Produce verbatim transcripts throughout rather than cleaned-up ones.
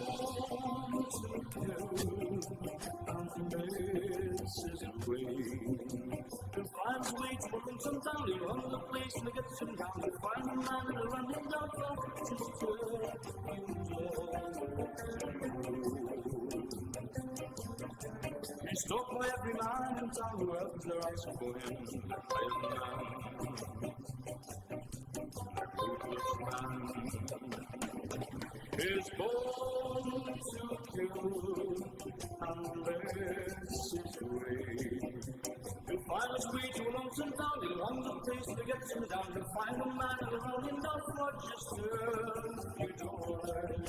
Finds a way to run some down, he runs the place and he gets him down. He finds a man and he runs him down for just to he's stalked by every man in town who opens their eyes for him. By every man, a ruthless man, is born to kill, and this is the way. He'll find his way to a lonesome town, he'll run the place to get him down. He'll find a man and he'll run him down for just a few dollars.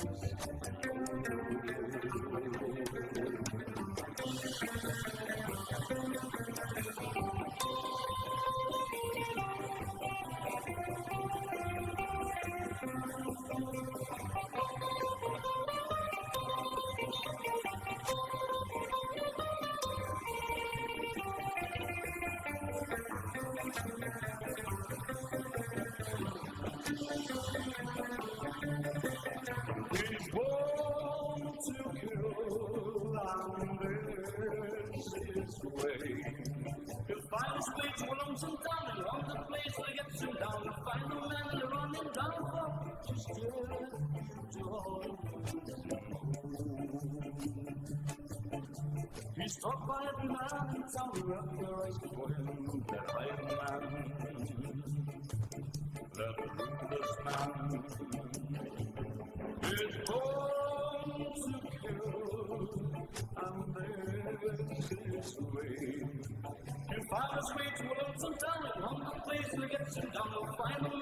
He's born to kill, and this is the way. He'll find his way to a lonesome town, and run the place where he gets him down. He'll find a man and he'll run him down for just a joy. He's stopped by every man in town who up their eyes before him. That iron man, that ruthless man, is born to kill, and this is the way. He'll find his way to a lonesome town, and run the place till he gets him down. He'll find a